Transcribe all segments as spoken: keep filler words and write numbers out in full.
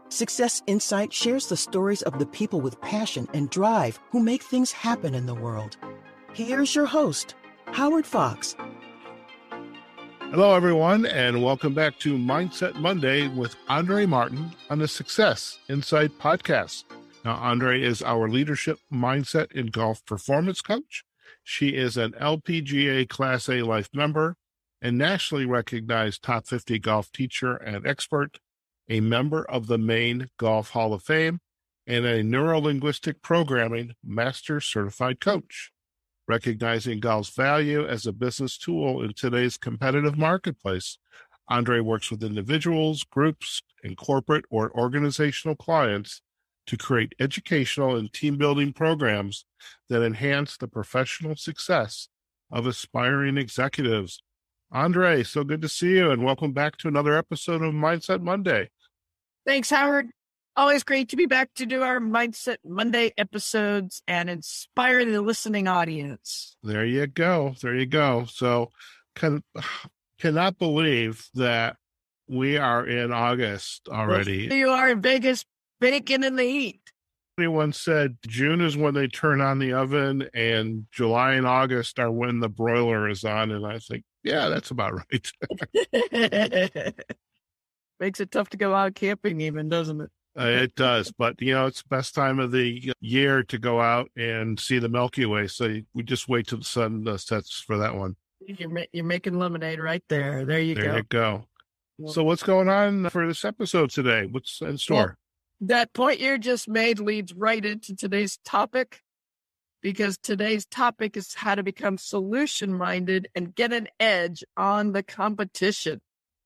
Success Insight shares the stories of the people with passion and drive who make things happen in the world. Here's your host, Howard Fox. Hello, everyone, and welcome back to Mindset Monday with Andre Martin on the Success Insight podcast. Now, Andre is our leadership mindset and golf performance coach. She is an L P G A Class A Life member and nationally recognized top fifty golf teacher and expert, a member of the Maine Golf Hall of Fame, and a neuro-linguistic programming master certified coach. Recognizing golf's value as a business tool in today's competitive marketplace, Andre works with individuals, groups, and corporate or organizational clients to create educational and team-building programs that enhance the professional success of aspiring executives. Andre, so good to see you, and welcome back to another episode of Mindset Monday. Thanks, Howard. Always great to be back to do our Mindset Monday episodes and inspire the listening audience. There you go. There you go. So can, cannot believe that we are in August already. You are in Vegas, baking in the heat. Anyone said June is when they turn on the oven and July and August are when the broiler is on. And I think, yeah, that's about right. Makes it tough to go out camping even, doesn't it? Uh, it does. But, you know, it's the best time of the year to go out and see the Milky Way. So we just wait till the sun uh, sets for that one. You're, ma- you're making lemonade right there. There you there go. There you go. Well, so what's going on for this episode today? What's in store? Well, that point you just made leads right into today's topic, because today's topic is how to become solution-minded and get an edge on the competition.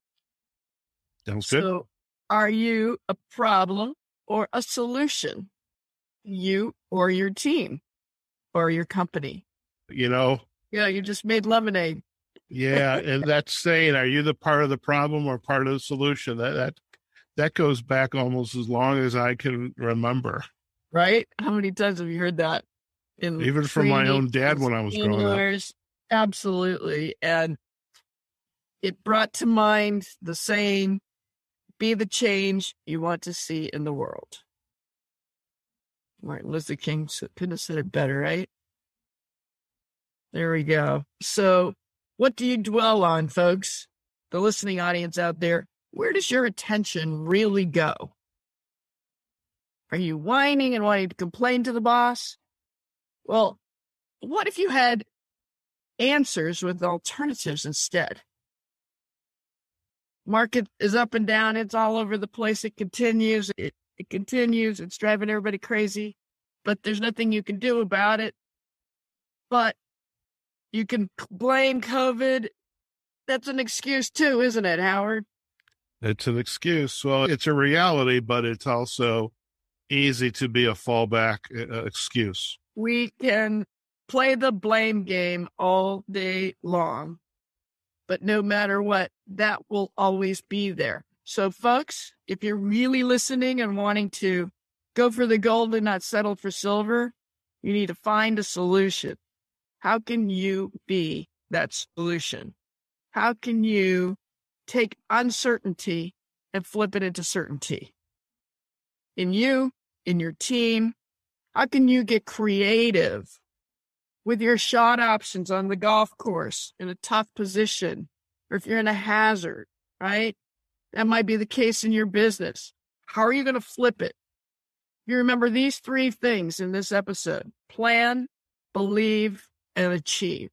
Sounds good. So are you a problem or a solution? You or your team or your company? You know. Yeah, you just made lemonade. Yeah, and that's saying, are you the part of the problem or part of the solution? That that that goes back almost as long as I can remember. Right? How many times have you heard that? In Even from my own dad when I was growing up. Absolutely. And it brought to mind the saying, be the change you want to see in the world. Martin Luther King couldn't have said it better, right? There we go. So what do you dwell on, folks? The listening audience out there, where does your attention really go? Are you whining and wanting to complain to the boss? Well, what if you had answers with alternatives instead? Market is up and down. It's all over the place. It continues. It, it continues. It's driving everybody crazy, but there's nothing you can do about it. But you can blame COVID. That's an excuse too, isn't it, Howard? It's an excuse. Well, it's a reality, but it's also easy to be a fallback uh, excuse. We can play the blame game all day long, but no matter what, that will always be there. So, folks, if you're really listening and wanting to go for the gold and not settle for silver, you need to find a solution. How can you be that solution? How can you take uncertainty and flip it into certainty? In you, in your team, how can you get creative with your shot options on the golf course in a tough position, or if you're in a hazard, right? That might be the case in your business. How are you going to flip it? You remember these three things in this episode: plan, believe, and achieve.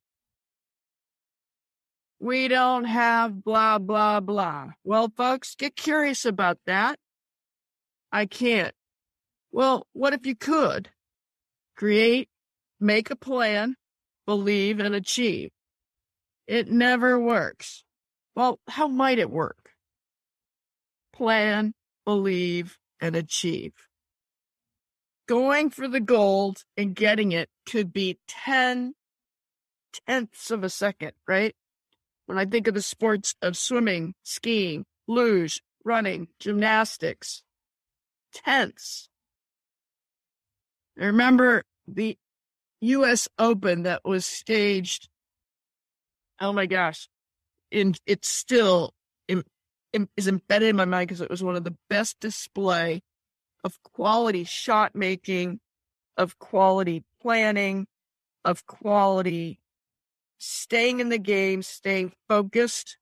We don't have blah, blah, blah. Well, folks, get curious about that. I can't. Well, what if you could? Create, make a plan, believe, and achieve. It never works. Well, how might it work? Plan, believe, and achieve. Going for the gold and getting it could be ten tenths of a second, right? When I think of the sports of swimming, skiing, luge, running, gymnastics, tenths. I remember the U S Open that was staged, oh my gosh, in, it's still in, is embedded in my mind because it was one of the best display of quality shot making, of quality planning, of quality staying in the game, staying focused,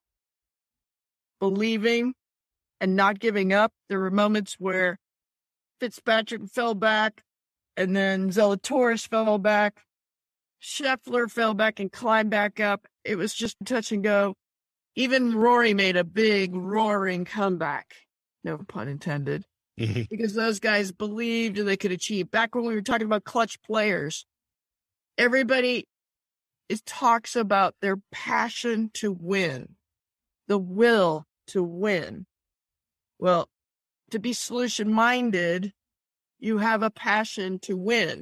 believing, and not giving up. There were moments where Fitzpatrick fell back, and then Zalatoris fell back. Scheffler fell back and climbed back up. It was just touch and go. Even Rory made a big roaring comeback. No pun intended. Mm-hmm. Because those guys believed they could achieve. Back when we were talking about clutch players, everybody is, talks about their passion to win, the will to win. Well, to be solution-minded, you have a passion to win.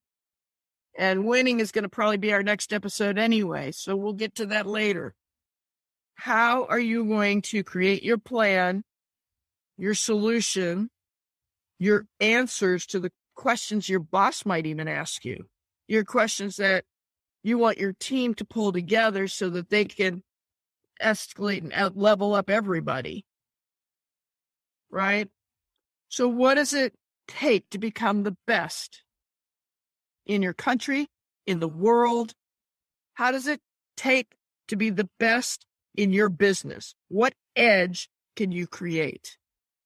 And winning is going to probably be our next episode anyway, so we'll get to that later. How are you going to create your plan, your solution, your answers to the questions your boss might even ask you, your questions that you want your team to pull together so that they can escalate and out level up everybody, right? So what does it take to become the best in your country, in the world? How does it take to be the best in your business? What edge can you create?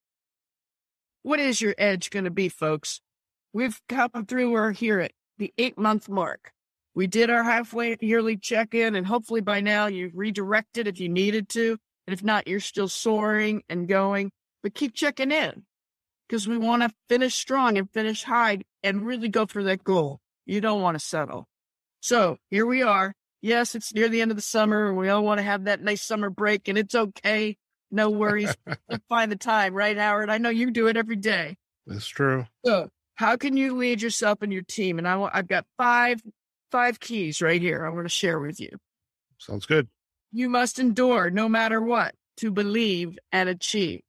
What is your edge going to be, folks? We've come through, we're here at the eight-month mark. We did our halfway yearly check-in, and hopefully by now you've redirected if you needed to. And if not, you're still soaring and going. But keep checking in because we want to finish strong and finish high and really go for that goal. You don't want to settle. So here we are. Yes, it's near the end of the summer. We all want to have that nice summer break, and it's okay. No worries. We'll find the time, right, Howard? I know you do it every day. That's true. So how can you lead yourself and your team? And I want, I've got five, five keys right here I want to share with you. Sounds good. You must endure no matter what to believe and achieve.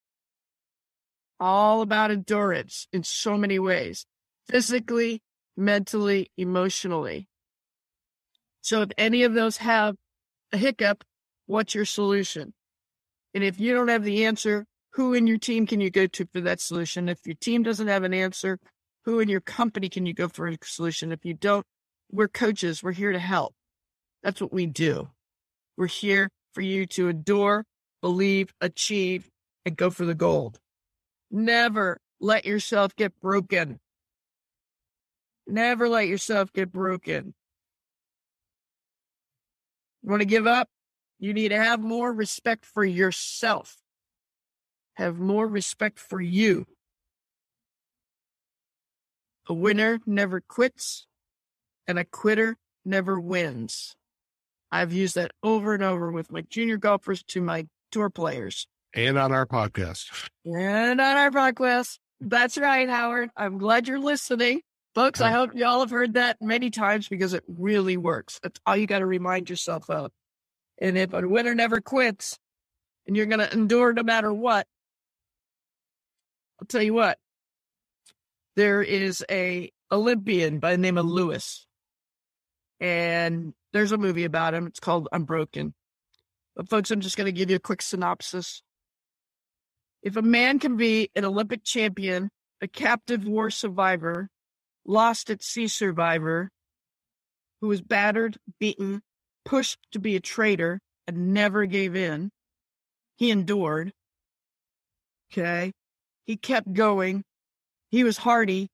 All about endurance in so many ways, physically, mentally, emotionally. So if any of those have a hiccup, what's your solution? And if you don't have the answer, who in your team can you go to for that solution? If your team doesn't have an answer, who in your company can you go for a solution? If you don't, we're coaches. We're here to help. That's what we do. We're here for you to endure, believe, achieve, and go for the gold. Never let yourself get broken. Never let yourself get broken. You want to give up? You need to have more respect for yourself. Have more respect for you. A winner never quits, and a quitter never wins. I've used that over and over with my junior golfers to my tour players. And on our podcast. And on our podcast. That's right, Howard. I'm glad you're listening. Folks, I hope y'all have heard that many times because it really works. That's all you got to remind yourself of. And if a winner never quits and you're going to endure no matter what, I'll tell you what, there is a Olympian by the name of Lewis. And there's a movie about him. It's called Unbroken. But folks, I'm just going to give you a quick synopsis. If a man can be an Olympic champion, a captive war survivor, lost at sea survivor, who was battered, beaten, pushed to be a traitor, and never gave in, he endured. Okay? He kept going. He was hardy.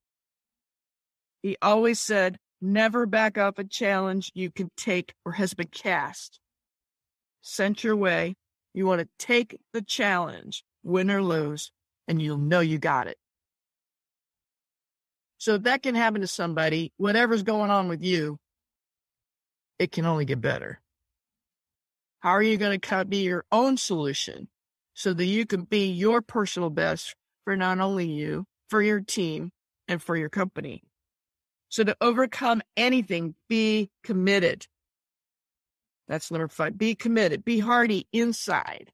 He always said, never back up a challenge you can take or has been cast. Sent your way. You want to take the challenge, win or lose, and you'll know you got it. So if that can happen to somebody, whatever's going on with you, it can only get better. How are you going to be your own solution so that you can be your personal best for not only you, for your team, and for your company? So to overcome anything, be committed. That's number five. Be committed. Be hardy inside.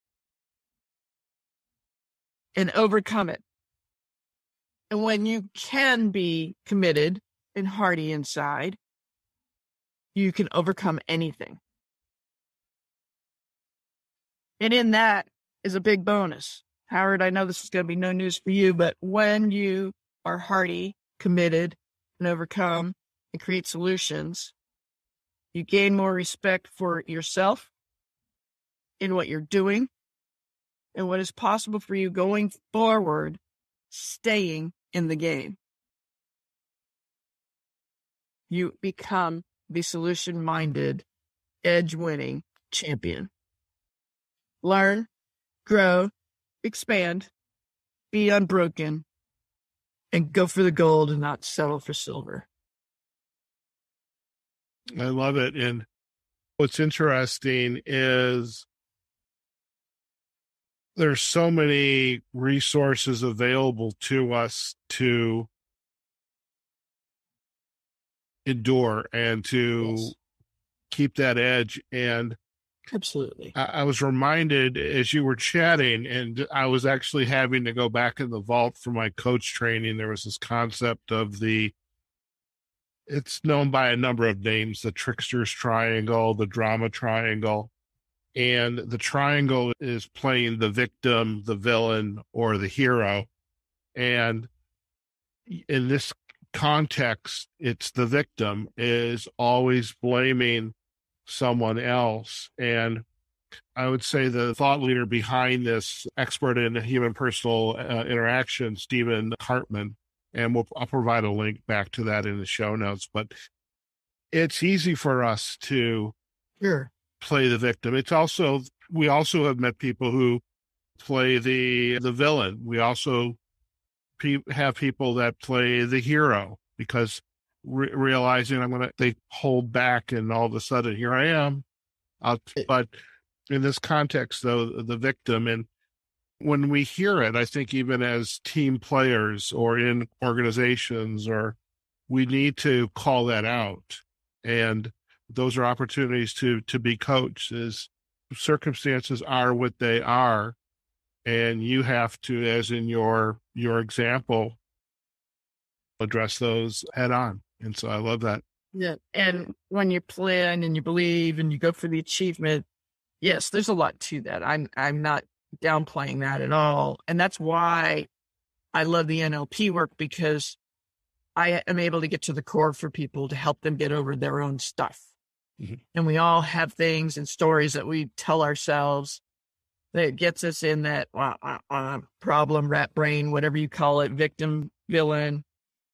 And overcome it. And when you can be committed and hardy inside, you can overcome anything. And in that, is a big bonus. Howard, I know this is going to be no news for you, but when you are hearty, committed, and overcome and create solutions, you gain more respect for yourself in what you're doing and what is possible for you going forward, staying in the game. You become the solution-minded, edge-winning champion. Learn, grow, expand, be unbroken, and go for the gold and not settle for silver. I love it. And what's interesting is there's so many resources available to us to endure and to yes. keep that edge. And absolutely. I, I was reminded as you were chatting, and I was actually having to go back in the vault for my coach training. There was this concept of the, it's known by a number of names, the trickster's triangle, the drama triangle. And the triangle is playing the victim, the villain, or the hero. And in this context, it's the victim is always blaming someone else. And I would say the thought leader behind this, expert in human personal uh, interaction, Stephen Hartman, and we'll, I'll provide a link back to that in the show notes. But it's easy for us to sure. play the victim. It's also, we also have met people who play the the villain. We also pe- have people that play the hero because re- realizing I'm going to, they hold back and all of a sudden here I am. I'll, but in this context though, the victim, and when we hear it, I think even as team players or in organizations, or we need to call that out. And those are opportunities to to be coached. Is circumstances are what they are, and you have to, as in your your example, address those head on. And so I love that. Yeah, and when you plan and you believe and you go for the achievement, yes, there's a lot to that. I'm I'm not downplaying that at all, and that's why I love the N L P work, because I am able to get to the core for people to help them get over their own stuff. Mm-hmm. And we all have things and stories that we tell ourselves that gets us in that uh, uh, problem, rat brain, whatever you call it, victim, villain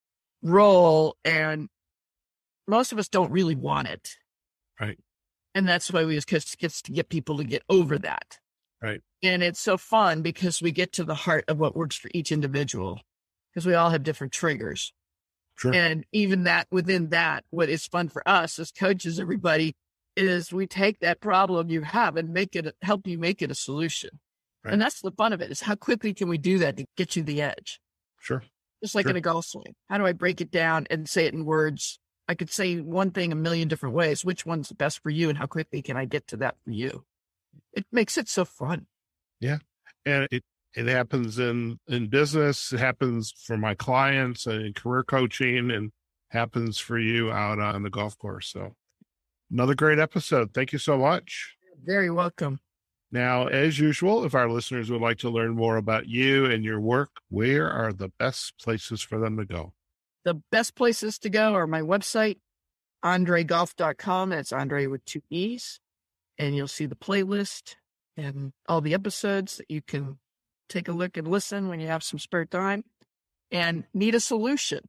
role. And most of us don't really want it. Right. And that's why we just get to get people to get over that. Right. And it's so fun because we get to the heart of what works for each individual, because we all have different triggers. Sure. And even that, within that, what is fun for us as coaches, everybody, is we take that problem you have and make it, help you make it a solution. Right. And that's the fun of it, is how quickly can we do that to get you the edge? Sure. Just like sure. in a golf swing. How do I break it down and say it in words? I could say one thing a million different ways. Which one's the best for you, and how quickly can I get to that for you? It makes it so fun. Yeah. And it, it happens in, in business. It happens for my clients and in career coaching, and happens for you out on the golf course. So another great episode. Thank you so much. Very welcome. Now, as usual, if our listeners would like to learn more about you and your work, where are the best places for them to go? The best places to go are my website, andre golf dot com. That's Andre with two E's. And you'll see the playlist and all the episodes that you can take a look and listen when you have some spare time and need a solution.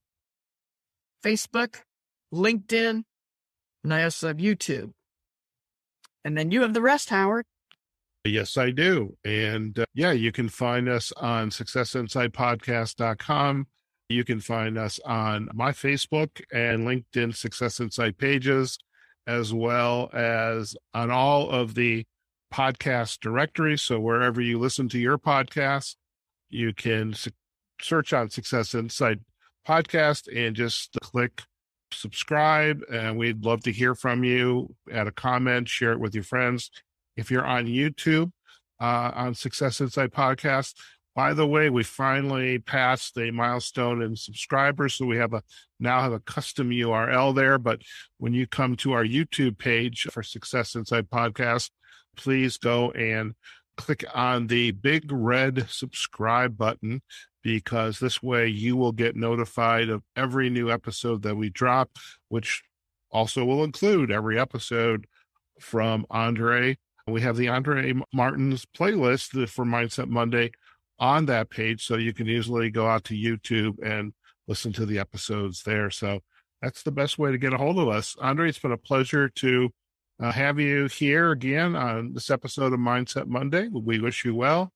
Facebook, LinkedIn, and I also have YouTube. And then you have the rest, Howard. Yes, I do. And uh, yeah, you can find us on success inside podcast dot com. You can find us on my Facebook and LinkedIn Success Insight pages, as well as on all of the podcast directories. So wherever you listen to your podcast, you can su- search on Success Insight Podcast and just click subscribe. And we'd love to hear from you. Add a comment, share it with your friends. If you're on YouTube, uh, on Success Insight Podcast, by the way, we finally passed a milestone in subscribers, so we have a now have a custom U R L there. But when you come to our YouTube page for Success Insight Podcast, please go and click on the big red subscribe button, because this way you will get notified of every new episode that we drop, which also will include every episode from Andre. We have the Andre Martin's playlist for Mindset Monday on that page, so you can easily go out to YouTube and listen to the episodes there. So that's the best way to get a hold of us. Andre, it's been a pleasure to uh, have you here again on this episode of Mindset Monday. We wish you well,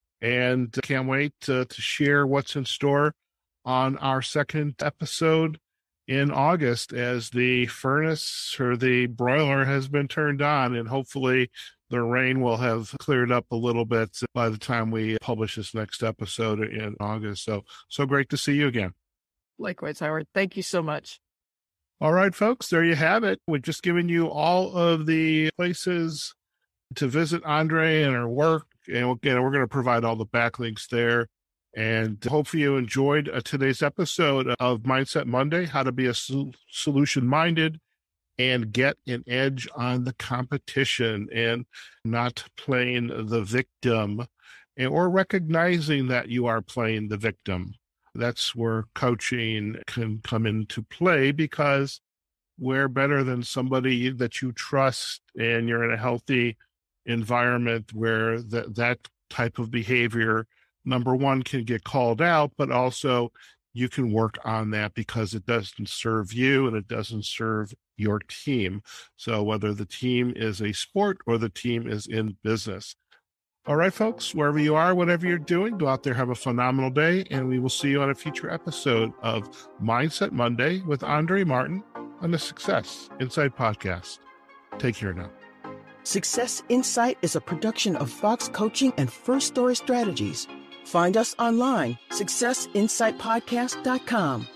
and can't wait to, to share what's in store on our second episode in August, as the furnace or the broiler has been turned on, and hopefully the rain will have cleared up a little bit by the time we publish this next episode in August. So, so great to see you again. Likewise, Howard. Thank you so much. All right, folks, there you have it. We've just given you all of the places to visit Andre and her work, and again, we're going to provide all the backlinks there. And hopefully you enjoyed uh, today's episode of Mindset Monday, how to be a sol- solution-minded and get an edge on the competition, and not playing the victim, and, or recognizing that you are playing the victim. That's where coaching can come into play, because we're better than somebody that you trust, and you're in a healthy environment where that that type of behavior, number one, can get called out, but also you can work on that because it doesn't serve you and it doesn't serve your team. So whether the team is a sport or the team is in business. All right, folks, wherever you are, whatever you're doing, go out there, have a phenomenal day, and we will see you on a future episode of Mindset Monday with Andre Martin on the Success Insight Podcast. Take care now. Success Insight is a production of Fox Coaching and First Story Strategies. Find us online, success insight podcast dot com.